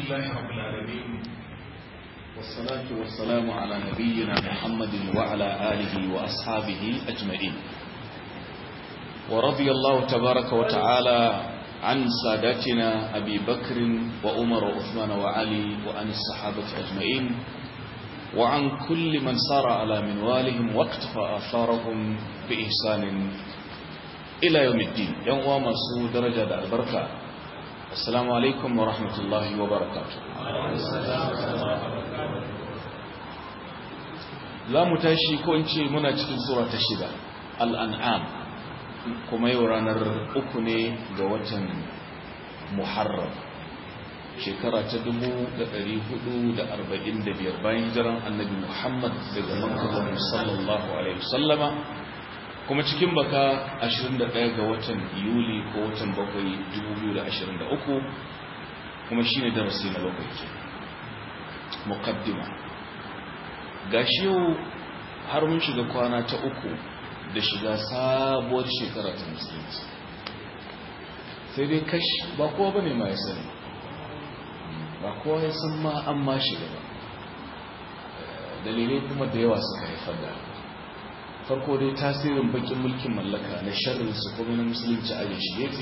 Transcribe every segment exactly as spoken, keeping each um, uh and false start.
لله رب العالمين والصلاة والسلام على نبينا محمد وعلى آله وأصحابه أجمعين ورضي الله تبارك وتعالى عن ساداتنا أبي بكر وعمر وعثمان وعلي وعن الصحابة أجمعين وعن كل من سار على منوالهم واقتفى آثارهم بإحسان إلى يوم الدين يوم ومسو درجة البركة السلام عليكم ورحمة الله وبركاته لا متاشي كونشي منا cikin sura ta shida al-an'am kuma yau ranar uku ne ga watan Muharram shekara ta dubu da ɗari hudu da arba'in da biyar bayan hijiran Annabi Muhammad daga Makka sallallahu alaihi wasallama kuma cikin baka ashirin da ɗaya ga watan Yuli ko watan bakwai dubu biyu da ashirin da uku kuma shine darasi na bakwai ke muqaddima gashi yau har mun shiga kwana ta uku da shiga sabuwar shekara ta musulunci sai dai kashi ba kowa bane ma ya sani ba kowa ya san ma an ma shiga ba dalilai kuma da yawa suka haifar da farko dai tasirin bakin mulkin mallaka na sharrin su kuma na musulunci a yashi gefe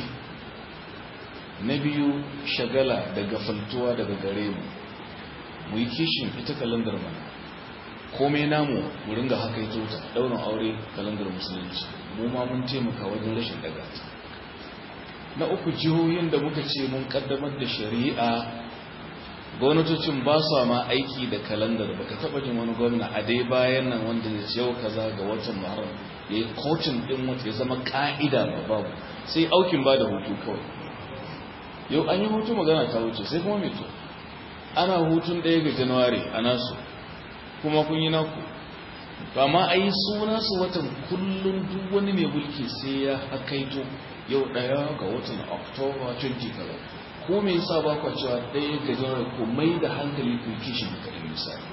na biyu shagala da gafaltuwa daga gare mu mu yi kishin ita kalandar mana komai namu mu ringa haka yi tota daurin aure kalandar musulunci mu ma mun taimaka wajen rashin daga na uku jihohin da muka ce mun kaddamar da shari'a gwamnatocin ba su ma aiki da kalandar baka taba jin wani gwamna a dai bayan nan wanda ya ce yau kaza ga watan Muharram ya yi kotun din wata ya zama ka'ida ba babu sai aukin ba da hutu kawai yau an yi hutu magana ta wuce sai kuma mai to ana hutun ɗaya ga Januwari a nasu kuma kun yi naku ba ma a yi suna su watan kullum duk wani mai mulki sai ya hakaito yau ɗaya ga watan Oktoba ashirin kaza ko me yasa ba ku cewa ɗaya ga Januwari ko mai da hankali ku kishin da kadin misali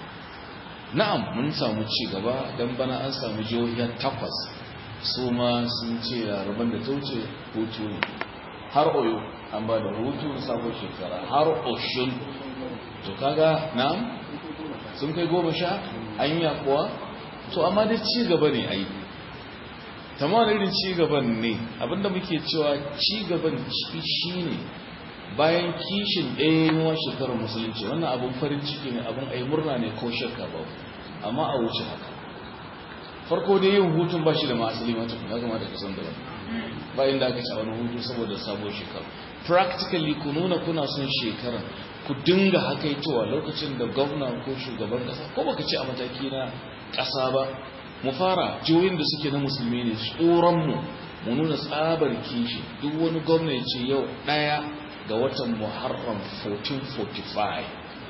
na'am mun samu ci gaba dan bana an samu jihohi takwas su ma sun ce rabon da ta wuce hutu ne har Oyo an ba da hutu na sabon shekara har Oshun to kaga na'am sun kai goma sha anya kuwa to amma dai ci gaba ne ai tamam irin ci gaban ne abinda muke cewa ci gaban shi ne bayan kishin ɗaya shekarar musulunci wannan abin farin ciki ne abin ai murna ne ko shakka ba amma a wuce haka farko dai yin hutun ba shi da ma'asali mata ya gama da kasan da bayan da aka ci wani hutu saboda sabuwar shekara practically ku nuna kuna son shekarar ku dinga hakaitowa lokacin da gwamna ko shugaban kasa ko baka ce a mataki na kasa ba mu fara jihohin da suke na musulmi ne tsoronmu mu nuna tsabar kishi duk wani gwamna ya ce yau ɗaya ga watan Muharram fourteen forty-five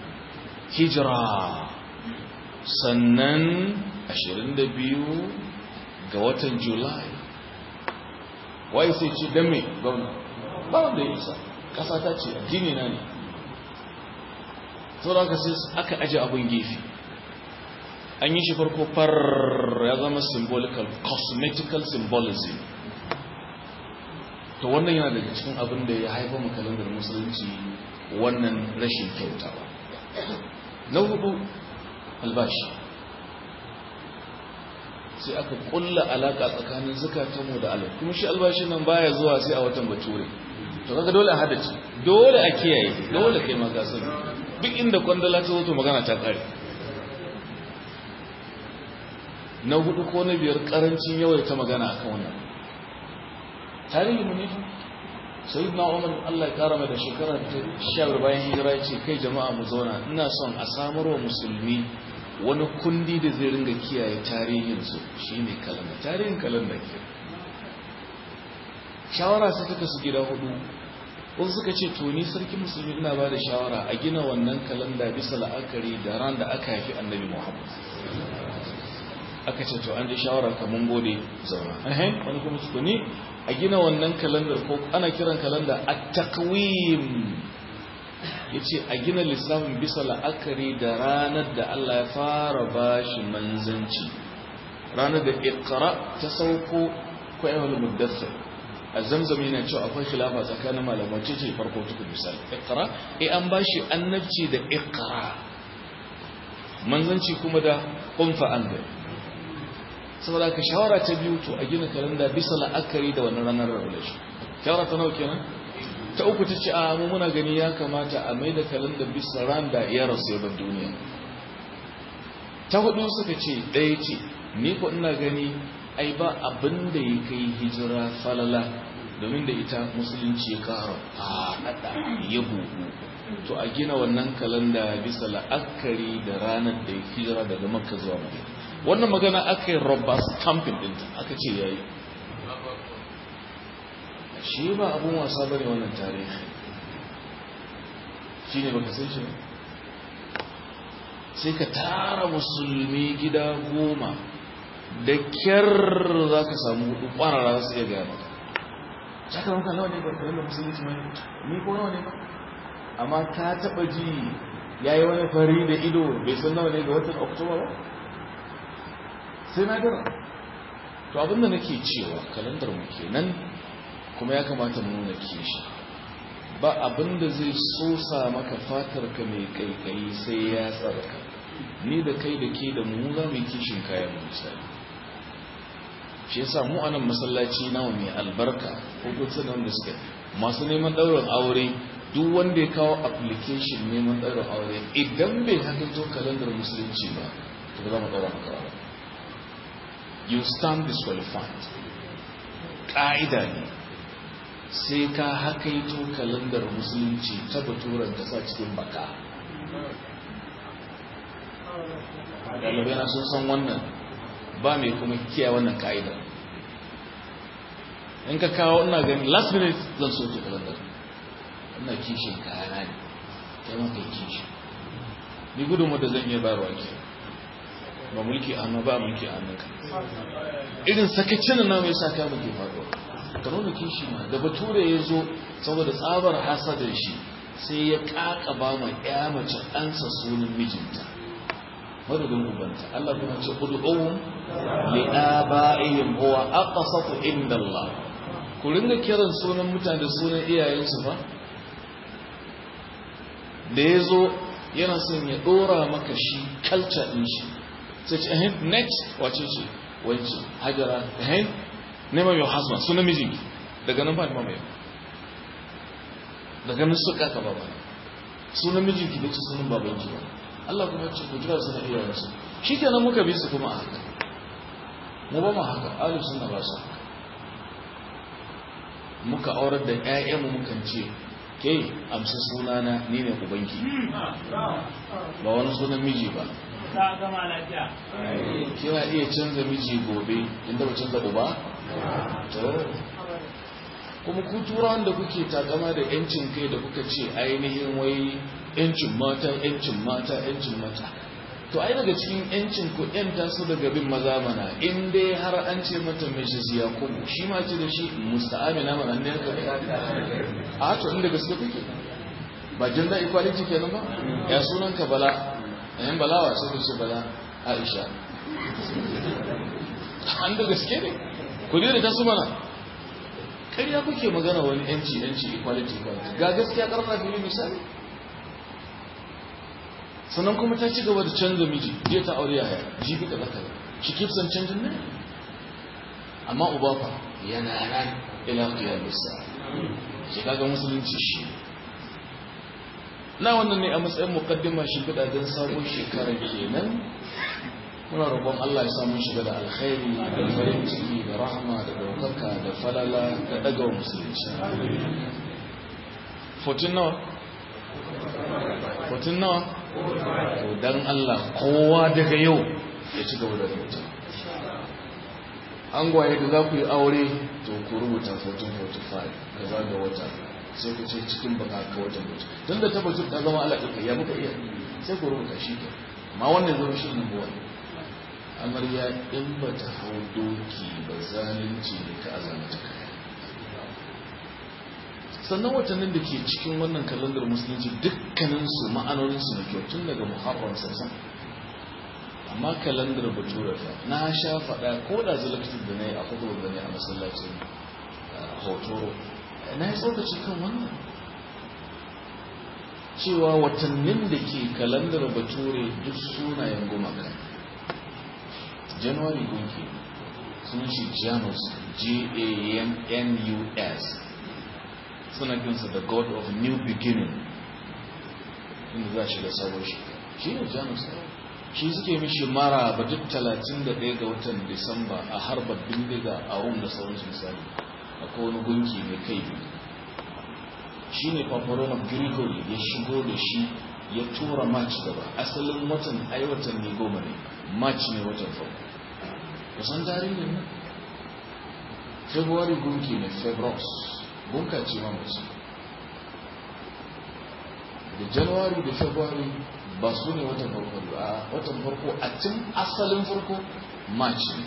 hijira sannan ashirin da biyu ga watan July wai sai ce dan me gwamna ba wanda ya isa kasa ta ce addini na ne saboda sai aka aje abun gefe an yi shi farko far ya zama symbolical cosmetical symbolism to wannan yana daga cikin abin da ya haifa mu kalandar musulunci wannan rashin kyautawa na hudu albashi sai aka kulla alaka tsakanin zakatanmu da Allah kuma shi albashin nan baya zuwa sai a watan bature to kaga dole a hadace dole a kiyaye dole kai ma ka sani duk inda kwandala ta zo to magana ta kare na hudu ko na biyar karancin yawaita magana akan wannan tarihi mu ne sayyidina Umar Allah ya karama da shekara ta sha biyar bayan hijira ya ce kai jama'a mu zauna ina son a samar wa musulmi wani kundi da zai ringa kiyaye tarihin su shine kalanda tarihin kalanda ke shawara sai ta su gida hudu wasu suka ce to ni sarki musulmi ina ba da shawara a gina wannan kalanda bisa la'akari da ran da aka haifi annabi Muhammad aka ce to an ji shawara ka mun gode zauna eh wani kuma su ne a gina wannan kalandar ko ana kiran kalanda at-taqwim yace a gina lissafin bisa la'akari da ranar da Allah ya fara bashi manzanci ranar da iqra ta sauko ko ayyul muddathir az-zamzam yana cewa akwai khilafa tsakanin malamai ce ce farko tuku misali iqra eh an bashi annabci da iqra manzanci kuma da qum fa anzir saboda ka shawara ta biyu to a gina kalanda bisa la'akari da wannan ranar revelation shawara ta nawa kenan ta uku ta ce a mu muna gani ya kamata a mai da kalanda bisa ran da ya rasu ya bar duniya ta hudu suka ce ɗaya ce ni ko ina gani ai ba abin da ya kai hijira falala domin da ita musulunci ya kara faɗaɗa ya bugu to a gina wannan kalanda bisa la'akari da ranar da ya hijira daga makka zuwa madina wannan magana aka yi robust stamping ɗinta aka ce ya yi shi ba abin wasa bane wannan tarihi shi ne baka san shi ba sai ka tara musulmi gida goma da kyar za ka samu hudu kwarara su iya gaya maka shaka maka nawa ne ba da musulunci mai ni ko nawa ne ba amma ka taba ji ya yi wani fari da ido bai san nawa ne ga watan oktoba ba sai na gara to abinda nake cewa kalandar mu kenan kuma ya kamata mu nuna kishi ba abinda zai sosa maka fatar ka mai kaikayi sai ya tsarka ni da kai da ke da mu za mu yi kishin kayan misali shi yasa mu anan masallaci nawa mai albarka ko kusa da wanda suke masu neman ɗaurin aure duk wanda ya kawo application neman ɗaurin aure idan bai hakaito kalandar musulunci ba to ba za mu ɗaura maka ba you stand disqualified ƙa'ida ne sai ka hakaito kalandar musulunci ta baturan ta sa cikin baka ɗalibai na sun san wannan ba mai kuma kiyaye wannan ka'ida in ka kawo ina gani last minute zan so ke kalandar ina kishin kayana ne kai maka kishi ni gudunmu da zan iya bayarwa ke ba mulki a hannu ba mulki a hannunka irin sakacin na mai sa ka muke faruwa ka nuna kishi ma da bature ya zo saboda tsabar hasadar shi sai ya kaka ba ma ya mace ansa sunan mijinta madadin ubanta Allah kuma ce ud'uhum li aba'ihim huwa aqsatu inda Allah ku ringa kiran sunan mutane da sunan iyayensu fa da yazo yana son ya dora maka shi culture din shi sai ce eh next wace ce wace hajara eh name your husband sunan mijinki daga nan ba ni mamaye daga nan suka ka baba sunan mijinki da sunan babanki ba Allah kuma ce ku jira su na iyayensu shi kenan muka bi su kuma a haka mu ba mu haka ahlus sunna ba su muka aurar da ƴaƴanmu mukan ce ke amsa sunana ni ne ubanki ba wani sunan miji ba ta gama lafiya kina iya canza miji gobe inda ba canza uba to kuma ku turawan da kuke takama da yancin kai da kuka ce ainihin wai yancin mata yancin mata yancin mata to ai daga cikin yancin ku yanta su daga bin maza mana in dai har an ce mata missus Yakubu shi ma ce da shi musta'amina mana ne ka a to inda gaske kuke ba gender equality kenan ba ya sunan ka Bala yan Balawa sai ka ce Bala Aisha an da gaske ne ku ne da ta su mana ƙarya kuke magana wani yanci yanci equality equality ga gaskiya karfa fili misali sannan kuma ta ci gaba da canza miji je ta aure yaya jibi da zaka shi kifsan canjin ne amma uba fa yana ran ila qiyamis shi kaga musulunci shi na wannan ne a matsayin muqaddima shi kudaden sabon shekara kenan muna roƙon Allah ya samu shiga da alkhairi da farin ciki da rahama da daukaka da falala da daga musulunci fourteen nawa fourteen nawa to dan Allah kowa daga yau ya ci gaba da rubuta an gwaye da za ku yi aure to ku rubuta fourteen forty-five kaza ga wata sai ku ce cikin baka ka wata mutu tun da tabbatar ta zama alaƙa ya muka iya sai ku rubuta shi ke ma wannan zama shi ne buwa amarya in ba ta hau doki ba zalunci ne ka azama ta kaya sannan watannin da ke cikin wannan kalandar musulunci dukkaninsu ma'anoninsu na kyau tun daga muharram sassan amma kalandar bature fa na sha faɗa ko da zalaktar da na yi a hukumar da ne a masallacin hotoro na yi tsokaci kan wannan cewa watannin da ke kalandar bature duk sunayen gumaka. January gunki sunan shi Janus, J A N N U S, suna kinsa the god of new beginning, inda za shi da sabon shi shi ne Janus. Shi suke mishi mara ba duk talatin da ɗaya ga watan Disamba a harbar bindiga a Rum da sauransu. Misali akwai wani gunki mai kai biyu, shi ne Paparoma Grigori ya shigo da shi ya tura March gaba. Asalin watan ai watan ne goma ne, March ne watan farko. kusan tarihin nan February gunki ne, Febros gunka ce ma mace. da January da February ba su ne watan farko ba, watan farko a cin asalin farko March ne.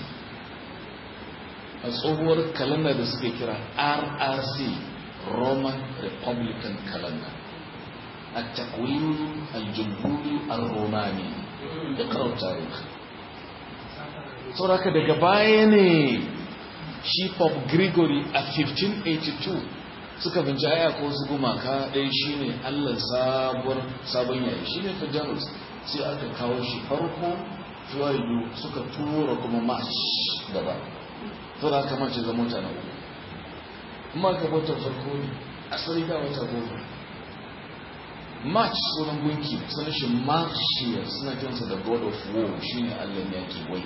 a tsohuwar kalanda da suke kira R R C, Roman Republican Calendar, التقويم الجمهوري الروماني. اقرأوا التاريخ. sauraka daga baya ne shi Pope Gregory a fifteen eighty-two suka binci aya ko su gumaka ɗaya shi ne Allah sabuwar sabon yayi, shi ne Janus. sai aka kawo shi farko fiye suka tura kuma March gaba. sauraka March ya zama wata na uku, amma ka watan farko ne asali da wata goma. March sunan gunki, sunan shi Martial, suna kinsa da god of war, shi ne Allah yaki wai.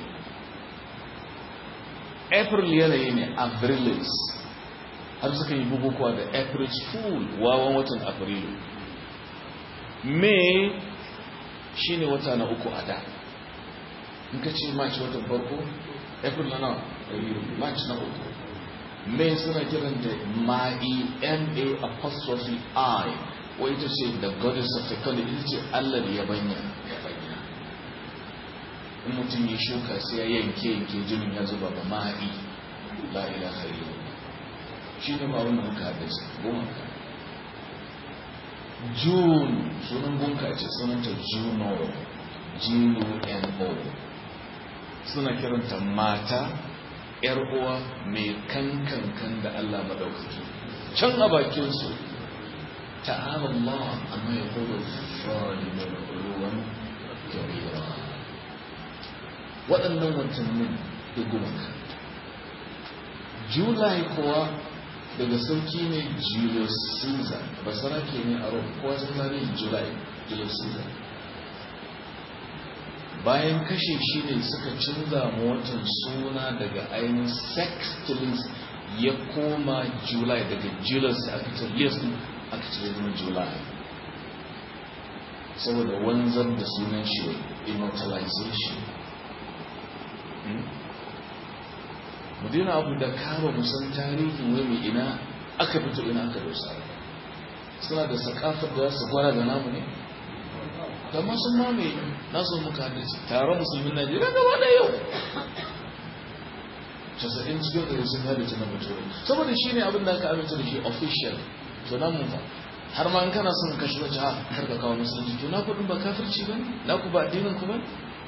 April yanayi ne Aprilis, har suka yi bukukuwa da April Fool, wawan watan Afrilu. May shi ne wata na uku a da. in ka ce March watan farko, April na nawa, March na uku. May suna kiran da Ma'i, M A apostrophe I, wai ita ce the goddess of fecundity, ita ce Allah da yabanya. in mutum ya shuka sai ya yanke yanke jinin ya zuba ba ma'i, la ilaha illallah. shi ne ba wanda muka haddace goma. June sunan gunka ce, sunanta Juno, G U N O. suna kiranta mata yar uwa mai kankankan da Allah madaukaki. can a bakin su ta'ala Allah amma ya kodo zalimin uluwan kabira. waɗannan watannin da gumaka. July kuwa daga sauki ne Julius Caesar, basara ke ne a Rome, kowa sun tarihin July, Julius Caesar. bayan kashe shi ne suka canza watan suna daga ainihin Sextilis ya koma July, daga Julius aka ce Lius aka ce zama July, saboda wanzar da sunan shi immortalization. mu dina abu da kama musan tarihin wani ina aka fito ina aka dosa. suna da sakafar da su gwara da namu ne, da masu mamaye nasu muka haddace taron musulmin Najeriya gaba da yau casa'in cikin da sun haddace na bature, saboda shi ne abin da aka amince da shi official. to nan mun fa har ma in kana son ka shiga jiha kar ka kawo musulunci, to na kudin ba kafirci ba ne, na ku ba addinin ku ba.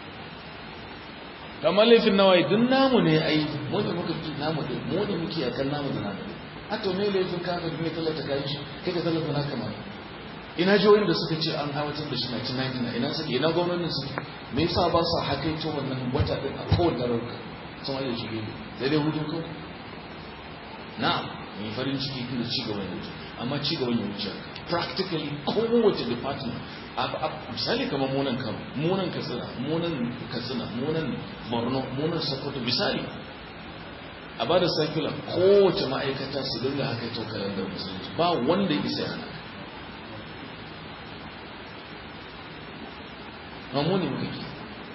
kamar laifin nawayi duk namu ne ai, mu ne muka fi namu ne, mu ne muke yakan namu da namu. a to me laifin kafir ne tallata kayan shi, kai ka tallata na kamar. ina jihohin da suka ce an hawatar da shi nineteen ninety-nine, ina suke, ina gwamnatin suke, me yasa ba sa hakaito wannan wata din a kowane rauka sun wajen shi gebe sai dai hutun kawai. na mai farin ciki kuma ci gaban yanzu, amma ci gaban yanzu practically kowace department a misali kamar munan kano, munan katsina, munan katsina, munan borno, munan sokoto misali, a ba da circular kowace ma'aikata su dinga hakaito kalandar musulunci, ba wanda ya isa yana. mamuni muka ke.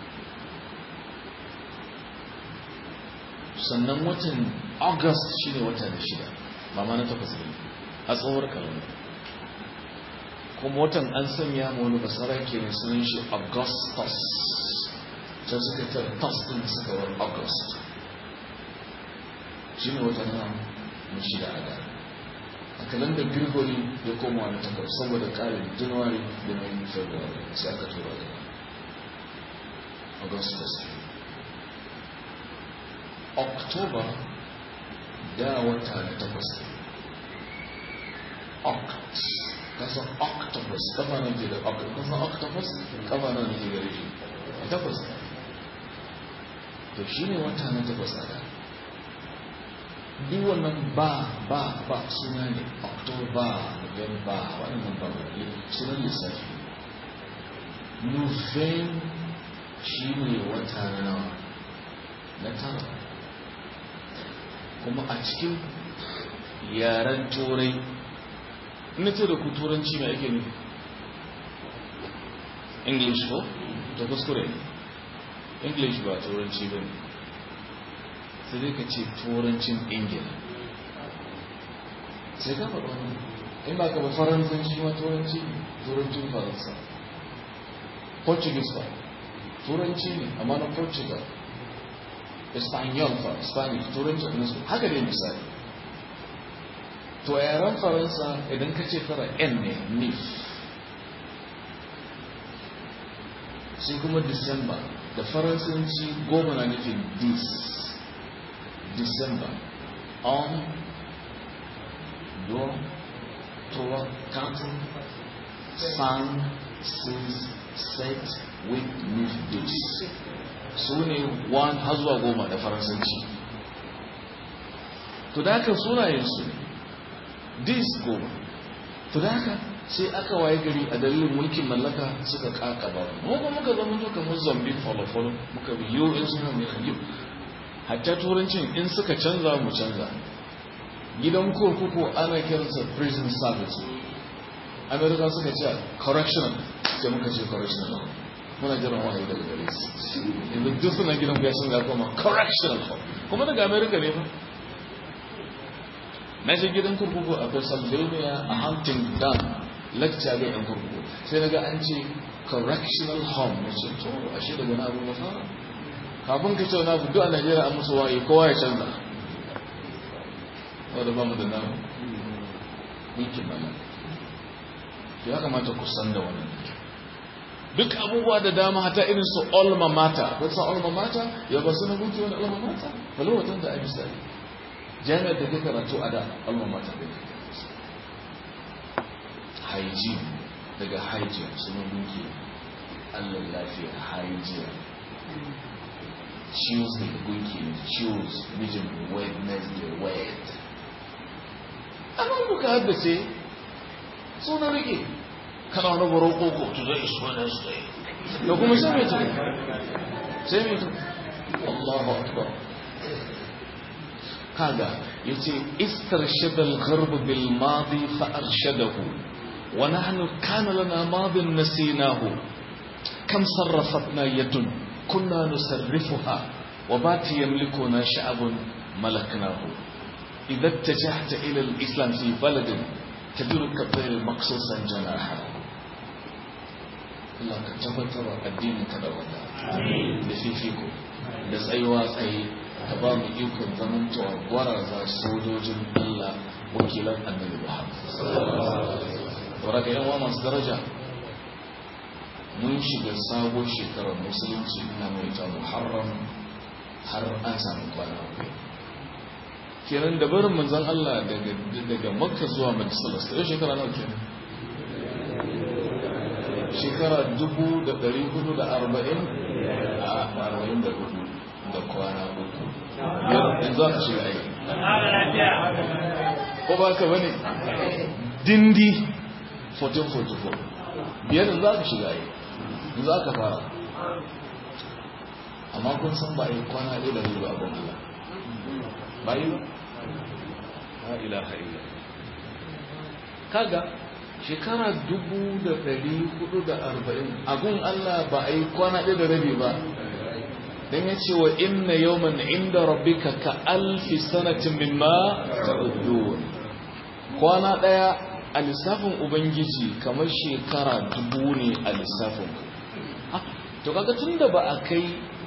sannan watan August shi ne wata da shida, ba ma na takwas ne a tsohuwar kalanda. kuma watan an sanya ma wani basara ke ne sunan shi Augustus, can suka tar tas din suka war August. shi ne watan na shida a da. a kalandar Gregory ya koma wani takwas saboda ƙarin January da mai February sai aka tura da Augustus. October da wata na takwas oct kasan octopus kafa nan ke da octopus kasan octopus kafa nan ke gare shi takwas to shi ne wata na takwas a da duk wannan ba ba ba suna ne october november waɗannan ba wani sunan lissafi november shi ne wata na nawa na tara kuma a cikin yaren turai ina ce da ku turanci ne ake nufi english ko? ta kuskure english ba turanci ba ne sai dai ka ce turancin ingila sai ka faɗa wani in ba ka ba faransanci ma turanci ne turancin faransa portuguese ba turanci ne amma na portugal espanyol fa spanish turancin nasu haka dai misali to a yaren faransa idan ka ce fara n ne nif sai kuma disamba da faransanci goma na nufin dis disamba on don trois quatre cinq six sept huit neuf dix su ne one har zuwa goma da faransanci to da haka sunayensu dis goma to da haka sai aka waye gari a dalilin mulkin mallaka suka kaka ba mu kuma muka zama to kamar zombie follow follow muka bi yo in suna mai yo hatta turancin in suka canza mu canza gidan kurkuku ana kiransa prison service america suka ce correctional sai muka ce correctional muna jiran wahayi daga gare su yanzu duk suna gidan ya sun ga kuma correctional kuma daga america ne ba na shi gidan kurkuku a Pennsylvania a Huntington lecture ga yan kurkuku sai daga an ce correctional home na ce to ashe daga na abu na fara kafin ka ce wani abu duk a Najeriya an musu waye kowa ya canza wadda ba mu da namu mulkin mana ya kamata ku san da wannan duk abubuwa da dama hata irin su alma mater ko sa alma mater ya ba su na gunki wani alma mater balo watan da ai misali jami'ar da ke karatu a da alma mater da ke hygiene daga hygiene sunan gunki allon lafiya hygiene choose daga gunki ne choose mijin wednesday wed amma duka haddace suna rike kana wani baro koko to zai isu wani su tsaye da kuma sai mai tuku sai mai tuku allahu akbar kaga ya ce istarshadal gharb bil madi fa arshadahu wa nahnu kana lana madin nasinahu kam sarrafatna yadun kunna nusarrifuha wa bati yamlikuna sha'abun malaknahu idza ittajahta ila al islam fi baladin tadruka bil maqsusan janaha Allah ka tabbatar da addinin ka da wanda da fifiko da tsayuwa tsaye ka ba mu ikon zaman tawagwara za sojojin Allah wakilan annabi Muhammad waraka yan wa masu daraja mun shiga sabon shekarar musulunci na mai ta Muharram har an samu kwana uku kenan da barin manzon Allah daga daga Makka zuwa Madina sai shekara nawa kenan shekara dubu da ɗari hudu da arba'in a arba'in da hudu da kwana uku yanzu aka shiga aiki ko ba ka bane dindi fourteen forty-four biyar yanzu aka shiga aiki yanzu aka fara amma kun san ba a yi kwana ɗaya da hudu a ban Allah ba yi ba la ilaha illa kaga shekara dubu da ɗari hudu da arba'in agun Allah ba a yi kwana ɗaya da rabi ba don ya ce wa inna yawman inda rabbika ka alfi sanatin mimma ta'uddun kwana ɗaya a lissafin ubangiji kamar shekara dubu ne a lissafin to kaga tun da ba a kai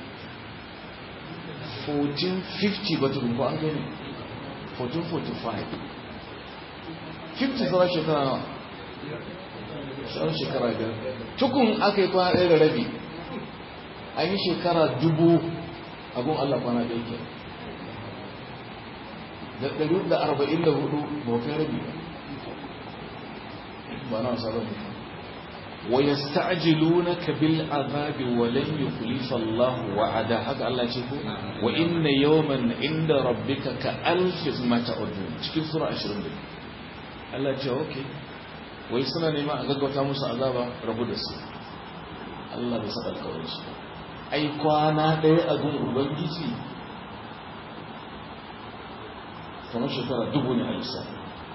fourteen fifty ba tukun ko an gani fourteen forty-five fifty sauran shekara nawa sauran shekara biyar tukun aka yi kwana ɗaya da rabi an yi shekara dubu abin Allah kwana ɗaya ke da ɗari da arba'in da hudu ba kai rabi ba ba na wasa bane wa yasta'jilunaka bil azabi wa lan yukhlifa Allah wa'ada haka Allah ce ko wa inna yawman inda rabbika ka alfi ma ta'udun cikin sura ashirin da biyu Allah ce okay wai suna nema a gaggauta musu azaba rabu da su Allah bai saka alƙawarin shi ai kwana ɗaya a gun ubangiji kamar shekara dubu ne a lissafi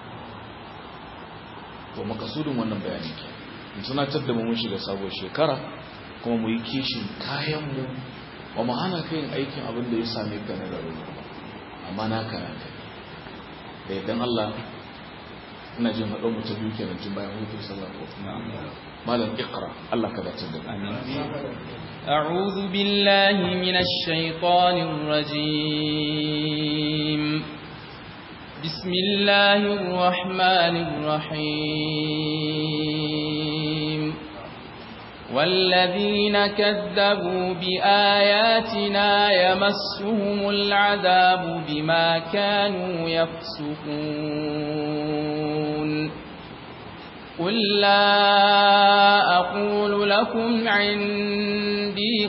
to makasudin wannan bayani ke in tunatar da mu mun shiga sabuwar shekara kuma mu yi kishin kayanmu wa mu hana kayan aikin abin da ya same ka na rarrabu amma na kana kai da idan Allah ina jin haɗo mu ta biyu kenan tun bayan hutun sallah ko malam iqra Allah ka dace da أعوذ بالله من الشيطان الرجيم بسم الله الرحمن الرحيم والذين كذبوا بآياتنا يمسهم العذاب بما كانوا يفسقون قل لا أقول لكم عندي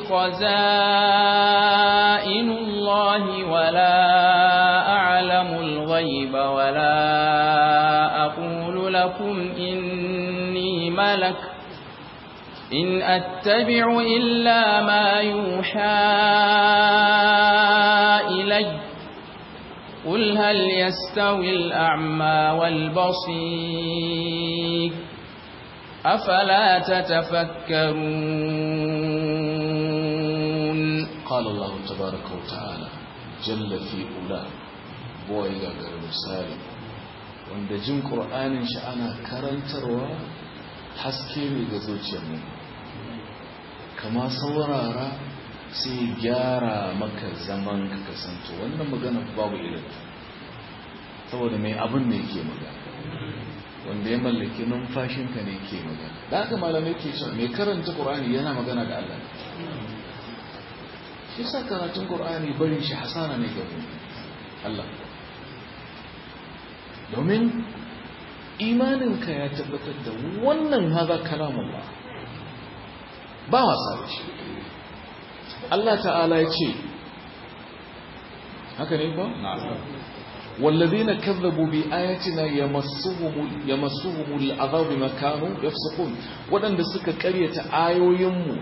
خزائن الله ولا أعلم الغيب ولا أقول لكم إني ملك إن أتبع إلا ما يوحى إلي قل هل يستوي الأعمى والبصير أفلا تتفكرون قال الله تبارك وتعالى جل في أولى بوئي غير مسالي wanda jin ƙur'anin shi ana karantarwa haske ne ga zuciyarmu kama saurara sai gyara maka zaman ka kasanto wannan magana babu irin saboda mai abin ne ke magana wanda ya mallaki numfashinka ne ke magana da haka malamai ke cewa mai karanta ƙur'ani yana magana da Allah shi sa karatun ƙur'ani barin shi hasara ne ga Allah domin imaninka ya tabbatar da wannan haza kalamullah ba wasa da shi Allah ta'ala ya ce haka ne ba? wallazina kazzabu bi ayatina yamassuhum yamassuhum al'adhab bima kanu yafsukun wadanda suka karyata ayoyinmu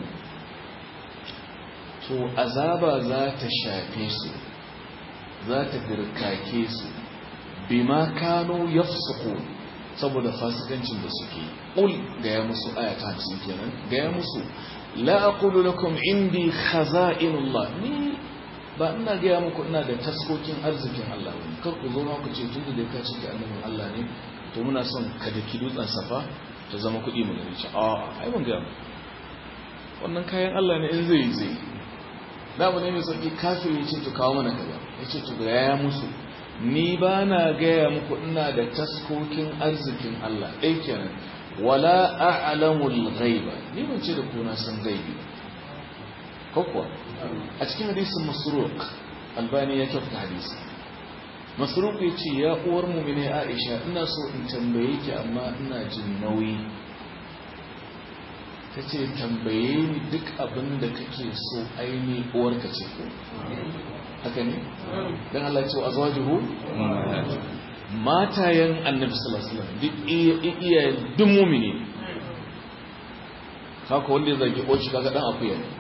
to azaba za ta shafe su za ta dirkake su bima kanu yafsukun saboda fasikancin da suke qul ga ya musu ayata hamsin kenan ga ya musu la aqulu lakum indi khaza'inullah ni ba ina ga ya muku ina da taskokin arzikin Allah ne kar ku zo ku ce tunda da ka ce ga annabin Allah ne to muna son ka da dutsen safa ta zama kuɗi mu gani ce a ai ban ga wannan kayan Allah ne in zai zai da mu ne mai sauki kafiri ya ce to kawo mana kaza ya ce to ga ya musu ni ba na gaya muku ina da taskokin arzikin Allah ɗai kenan wala a'lamul ghaiba ni ban ce da ku na san gaibi kokwa a cikin hadisin masruq albani ya kyauta hadisi masruq ya ce ya uwar mu'mini Aisha ina so in tambaye ki amma ina jin nauyi tace tambaye ni duk abin da kake so aini uwarka ce ko haka ne dan Allah ce azwajuhu matayen annabi sallallahu alaihi wasallam duk iya duk mu'mini haka wanda zai ko shi kaga dan akuya ne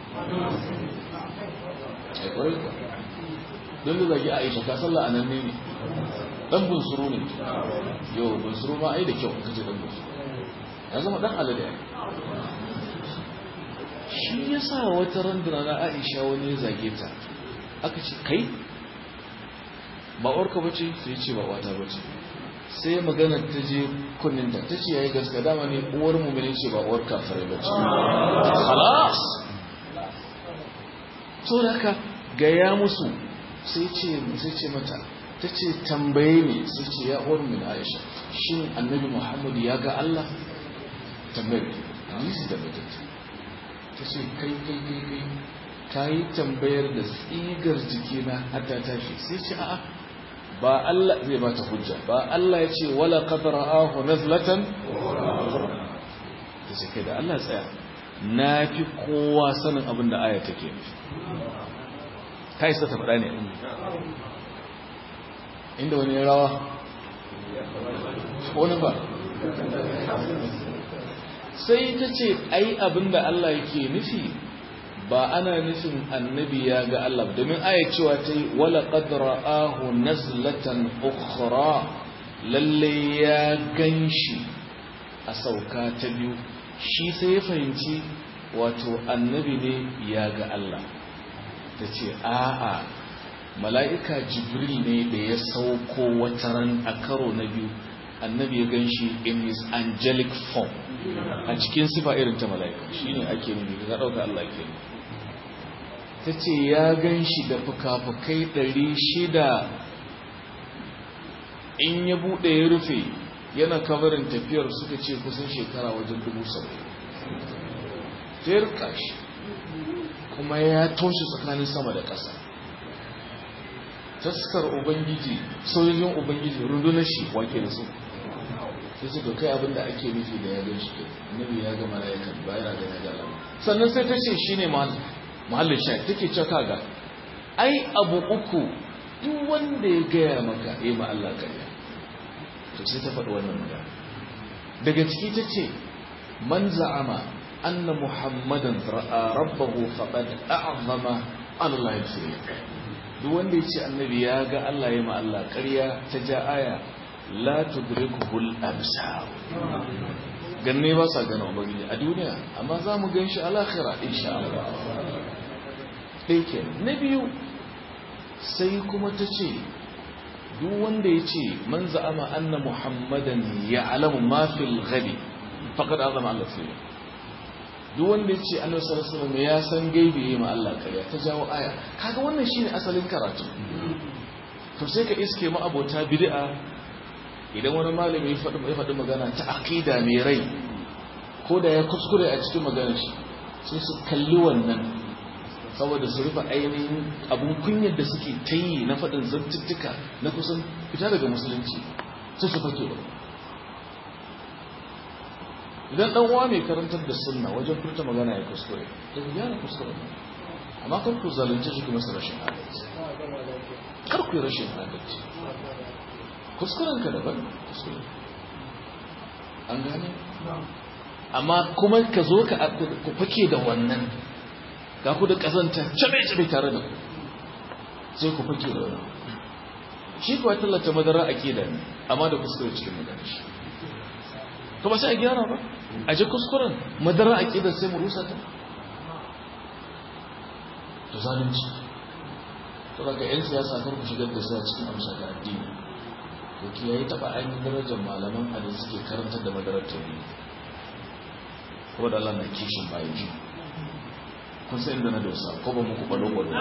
ai kore don da zai Aisha ka sallah anan ne dan bunsuru ne yo bunsuru ma ai da kyau kace dan bunsuru ya zama dan alade shi yasa wata randuna na Aisha wani zage ta aka ce kai ba uwarka bace sai ce ba wata bace sai magana ta je kunninta ta ce yayi gaskiya dama ne uwar mu'mini ce ba uwar kafirai bace خلاص to haka ga ya musu sai ce sai ce mata tace tambaye ni sai ce ya uwar mu'mini Aisha shin annabi Muhammad ya ga Allah tambaye ni sai da mata tace kai kai kai kai ta yi tambayar da tsigar jikina hatta tashi sai ce a'a ba Allah zai ba ta hujja ba Allah ya ce wala qad ra'ahu nazlatan ta ce kai da Allah tsaya na fi kowa sanin abin da aya take nufi ta isa ta faɗa ne inda wani ya rawa wani ba sai ta ce ai abin da Allah yake nufi ba ana nufin annabi ya ga Allah domin aya cewa ta yi wala qadra ahu nazlatan ukhra lalle ya ganshi a sauka ta biyu shi sai ya fahimci wato annabi ne ya ga Allah ta ce a'a mala'ika jibril ne da ya sauko wataran a karo na biyu annabi ya ganshi in his angelic form a cikin sifa irin ta mala'ika shine ake nufi ga dauka Allah ke ta ce ya ganshi da fuka-fukai ɗari shida in ya buɗe ya rufe yana kabarin tafiyar suka ce kusan shekara wajen dubu saba'in ta yarka shi kuma ya toshe tsakanin sama da ƙasa taskar ubangiji sojojin ubangiji rundunar shi wake da su sai su dokai abinda ake nufi da ya gan shi ke nabi ya ga mala'ikan bayan da ya ga Allah sannan sai ta ce shine mahallin shi take cewa kaga ai abu uku duk wanda ya gaya maka yi ma Allah kariya to sai ta faɗi wannan magana daga ciki ta ce man za'ama anna muhammadan ra'a rabbahu faqad a'zama Allah ya ce duk wanda ya ce annabi ya ga Allah ya ma Allah ƙarya ta ja aya la tudrikuhul absar ganne ba sa gana ubangiji a duniya amma za mu gan shi a lahira insha Allah ɗaya ke na biyu sai kuma ta ce duk wanda ya ce man za'ama anna muhammadan ya'lamu ma fil ghadi faqad azama Allah fiye duk wanda ya ce annabi sallallahu alaihi wasallam ya san gaibi yayin Allah kariya ta jawo aya kaga wannan shine asalin karatu to sai ka iske mu abota bid'a idan wani malami ya faɗi ya faɗi magana ta aqida mai rai ko da ya kuskure a cikin maganar shi sai su kalli wannan saboda su rufe ainihin abun kunyar da suke ta yi na faɗin zantuttuka na kusan fita daga musulunci sai su fake ba idan dan uwa mai karantar da sunna wajen furta magana ya kuskure to ku gyara kuskure amma kar ku zalunce shi kuma rashin adalci kar ku yi rashin adalci kuskuren ka daban kuskure an gane amma kuma ka zo ka ku fake da wannan ga ku da kazanta cabe cabe tare da ku sai ku fake da wannan shi kuwa tallata madara akida ne amma da kuskure cikin magana shi to ba sai a gyara ba a ji kuskuren madara aqidar sai mu rusa ta to zalunci to daga yan siyasa kar ku shigar da su a cikin amsa da addini to kiyaye taba ainihin darajar malaman hadisi suke karantar da madarar tauhidi ko da Allah na kishin bayan ji kun san inda na dosa ko ba muku balo balo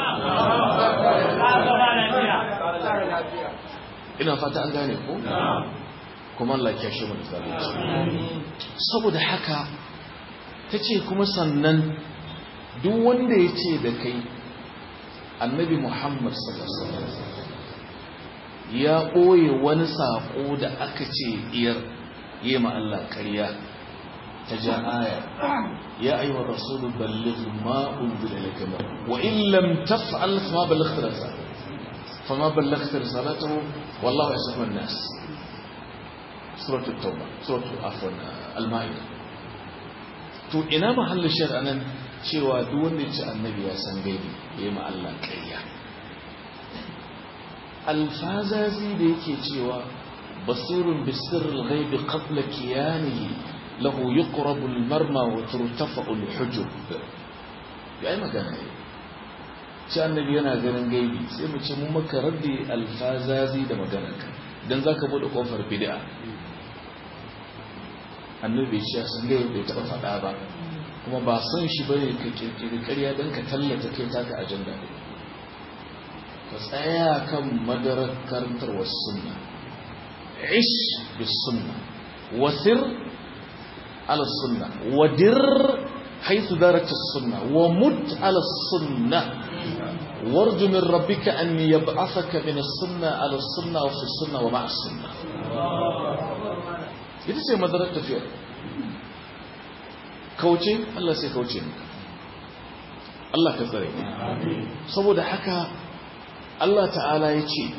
ina fata an gane ko kuma Allah ya kashe mu da zalunci saboda haka tace kuma sannan duk wanda yace da kai annabi Muhammad sallallahu alaihi wasallam ya boye wani sako da aka ce iyar yema Allah kariya ta ja aya ya ayyuhar rasul balligh ma unzila ilayka wa in lam taf'al fa ballaghta risalatahu fama ballaghta risalatahu wallahu yasmu an-nas suratul tauba suratul afwan al-ma'idah to ina mahallin shar'a nan cewa duk wanda ya ce annabi ya san gaibi yayi ma Allah ƙarya alfazazi da yake cewa basirun bisirril ghaibi qabla kiyanihi lahu yuqrabu al-marma wa turtafa'u al-hujub yayi magana ce annabi yana ganin gaibi sai mu ce mun maka raddi alfazazi da maganarka dan zaka bude kofar bid'a annabi shi san gai bai taba fada ba kuma ba son shi bane ka kirkiri ƙarya dan ka tallata kai taka ajanda ka tsaya kan madarar karantarwar sunna ish bis sunna wasir ala sunna wadir haythu darat as-sunna wa mut ala as-sunna warju min rabbika an yab'athaka min as-sunna ala as-sunna wa fi as-sunna wa ma'a as-sunna ita ce madarar tafiyar kauce Allah sai kauce maka Allah ka tsare saboda haka Allah ta'ala ya ce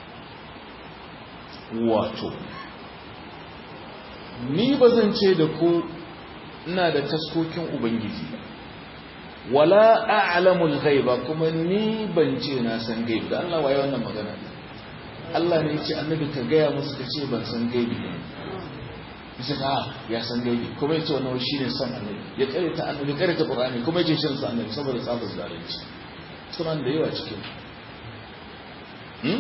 wato ni bazan ce da ku ina da taskokin ubangiji wala a'lamul ghaiba kuma ni ban ce na san gaibi da Allah waye wannan magana Allah ne ya ce annabi ka gaya musu ka ce ban san gaibi ba bisa ka ya san gaibi kuma ya ce wannan shine san annabi ya kare ta annabi kare ta qur'ani kuma ya ce shin san annabi saboda tsabar zalunci sunan da yawa cikin hmm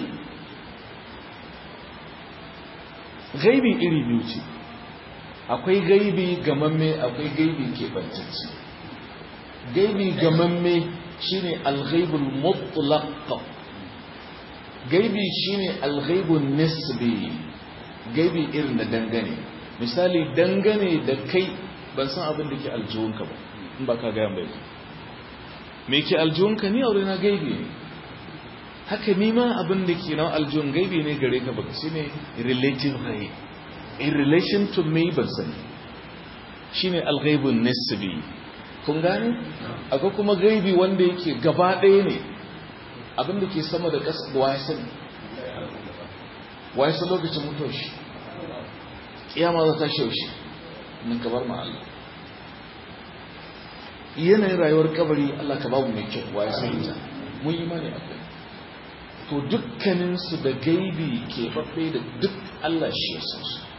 gaibi iri biyu ce akwai gaibi gamamme akwai gaibi keɓantacce gaibi gamamme shine al-ghaibul mutlaq gaibi shine al-ghaibun nisbi gaibi irin da dangane misali dangane da kai ban san abin da ke aljihunka ba in ba ka gaya mai me ke aljihunka ni aure na gaibi ne haka ni ma abin da ke na aljihun gaibi ne gare ka baka shine relative ghaib in relation to me ban sani shine al-ghaibun nisbi kun gane akwai kuma gaibi wanda yake gaba ɗaya ne abin da ke sama da ƙasa da waye sani waye san lokacin mutuwar shi kiyama za ta shaushe nan ka bar ma Allah yanayin rayuwar kabari Allah ka babu mai kyau waye sani ta mun imani akwai to dukkaninsu da gaibi ke babbe da duk Allah shi ya san su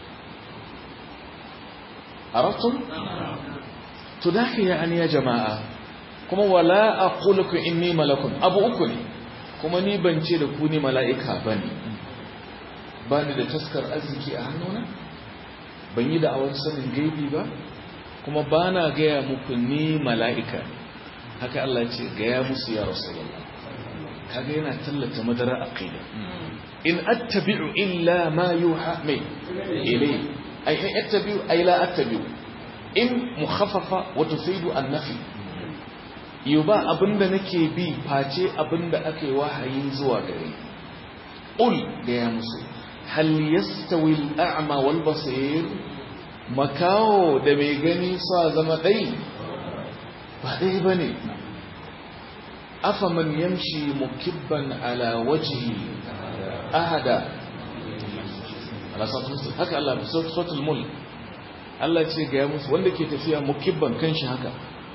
arabtum to da ke yani ya jama'a kuma wala aqulu inni malakun abu uku ne kuma ni ban ce da ku ni mala'ika bane bani da taskar arziki a hannuna ban yi da awar sanin gaibi ba kuma bana gaya muku ni mala'ika haka Allah ce gaya musu ya rasulullah kaga yana tallata madara aqida in attabi'u illa ma yuha mai ilay ay in attabi'u ay la attabi'u in mukhaffafa wa tufidu an-nafi yuba abinda nake bi face abinda ake wahayi zuwa gare ul da ya musu hal yastawi al-a'ma wal basir makawo da mai gani sa zama dai ba dai bane afaman yamshi mukibban ala wajhi ahada ala sattu haka Allah suratul mulk Allah ce ga musu wanda ke tafiya mukibban kanshi haka